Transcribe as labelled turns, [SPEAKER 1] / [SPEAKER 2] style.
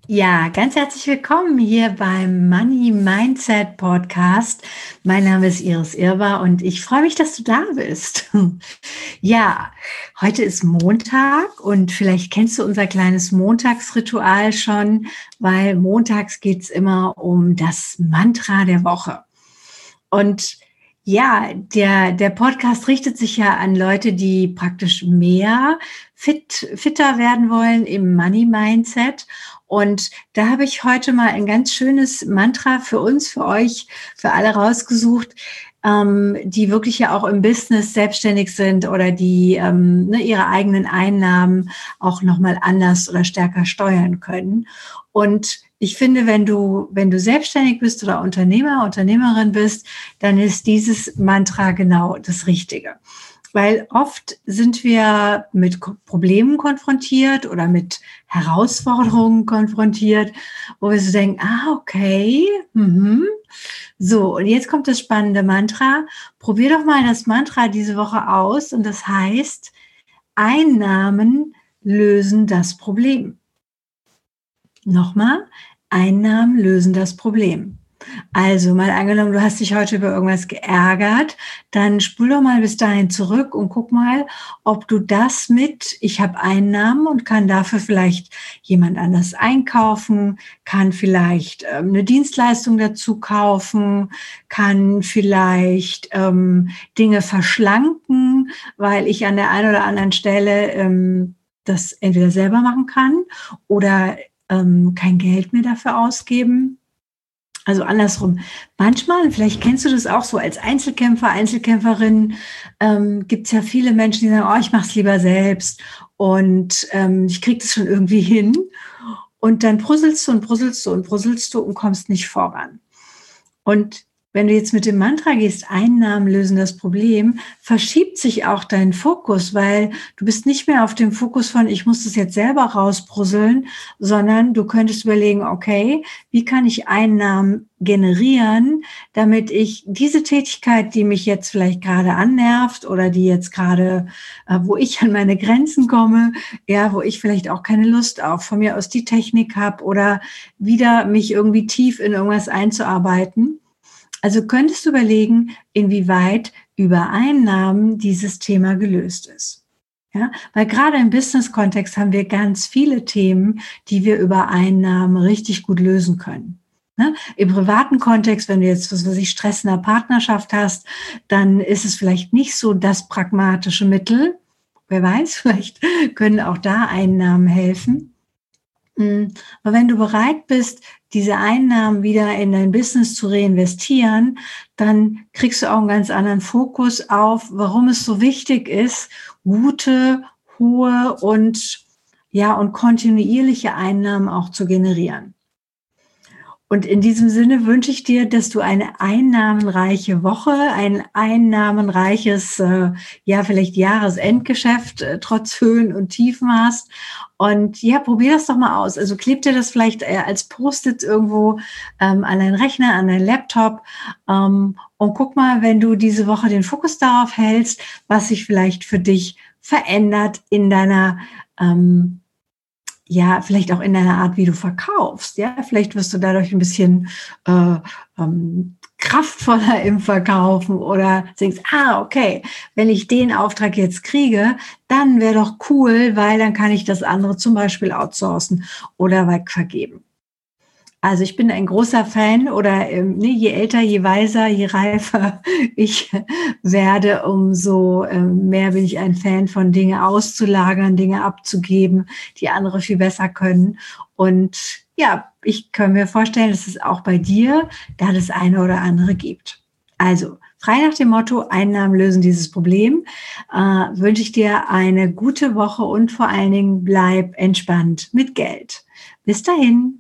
[SPEAKER 1] Ja, ganz herzlich willkommen hier beim Money Mindset Podcast. Mein Name ist Iris Irber und ich freue mich, dass du da bist. Ja, heute ist Montag und vielleicht kennst du unser kleines Montagsritual schon, weil montags geht es immer um das Mantra der Woche. Und ja, der Podcast richtet sich ja an Leute, die praktisch mehr fitter werden wollen im Money Mindset. Und da habe ich heute mal ein ganz schönes Mantra für uns, für euch, für alle rausgesucht, die wirklich ja auch im Business selbstständig sind oder die ihre eigenen Einnahmen auch nochmal anders oder stärker steuern können. Und ich finde, wenn du selbstständig bist oder Unternehmer, Unternehmerin bist, dann ist dieses Mantra genau das Richtige. Weil oft sind wir mit Problemen konfrontiert oder mit Herausforderungen konfrontiert, wo wir so denken, okay, So, und jetzt kommt das spannende Mantra. Probier doch mal das Mantra diese Woche aus und das heißt, Einnahmen lösen das Problem. Nochmal, Einnahmen lösen das Problem. Also mal angenommen, du hast dich heute über irgendwas geärgert, dann spul doch mal bis dahin zurück und guck mal, ob du das ich habe Einnahmen und kann dafür vielleicht jemand anders einkaufen, kann vielleicht eine Dienstleistung dazu kaufen, kann vielleicht Dinge verschlanken, weil ich an der einen oder anderen Stelle das entweder selber machen kann oder kein Geld mehr dafür ausgeben. Also andersrum. Manchmal, vielleicht kennst du das auch so als Einzelkämpfer, Einzelkämpferin, gibt es ja viele Menschen, die sagen, ich mache es lieber selbst und ich kriege das schon irgendwie hin. Und dann brüsselst du und brüsselst du und brüsselst du und kommst nicht voran. Und wenn du jetzt mit dem Mantra gehst, Einnahmen lösen das Problem, verschiebt sich auch dein Fokus, weil du bist nicht mehr auf dem Fokus von, ich muss das jetzt selber rausbrüsseln, sondern du könntest überlegen, okay, wie kann ich Einnahmen generieren, damit ich diese Tätigkeit, die mich jetzt vielleicht gerade annervt oder die jetzt gerade, wo ich an meine Grenzen komme, ja, wo ich vielleicht auch keine Lust auf von mir aus die Technik habe oder wieder mich irgendwie tief in irgendwas einzuarbeiten. Also könntest du überlegen, inwieweit über Einnahmen dieses Thema gelöst ist. Ja, weil gerade im Business-Kontext haben wir ganz viele Themen, die wir über Einnahmen richtig gut lösen können. Ne? Im privaten Kontext, wenn du jetzt, Stress in der Partnerschaft hast, dann ist es vielleicht nicht so das pragmatische Mittel. Wer weiß, vielleicht können auch da Einnahmen helfen. Aber wenn du bereit bist, diese Einnahmen wieder in dein Business zu reinvestieren, dann kriegst du auch einen ganz anderen Fokus auf, warum es so wichtig ist, gute, hohe und kontinuierliche Einnahmen auch zu generieren. Und in diesem Sinne wünsche ich dir, dass du eine einnahmenreiche Woche, ein einnahmenreiches, vielleicht Jahresendgeschäft trotz Höhen und Tiefen hast. Und ja, probier das doch mal aus. Also kleb dir das vielleicht als Post-it irgendwo an deinen Rechner, an deinen Laptop und guck mal, wenn du diese Woche den Fokus darauf hältst, was sich vielleicht für dich verändert in deiner vielleicht auch in deiner Art, wie du verkaufst. Ja, vielleicht wirst du dadurch ein bisschen kraftvoller im Verkaufen oder denkst, okay, wenn ich den Auftrag jetzt kriege, dann wäre doch cool, weil dann kann ich das andere zum Beispiel outsourcen oder wegvergeben. Also ich bin ein großer Fan oder je älter, je weiser, je reifer ich werde, umso mehr bin ich ein Fan von Dinge auszulagern, Dinge abzugeben, die andere viel besser können. Und ja, ich kann mir vorstellen, dass es auch bei dir da das eine oder andere gibt. Also frei nach dem Motto, Einnahmen lösen dieses Problem, wünsche ich dir eine gute Woche und vor allen Dingen bleib entspannt mit Geld. Bis dahin.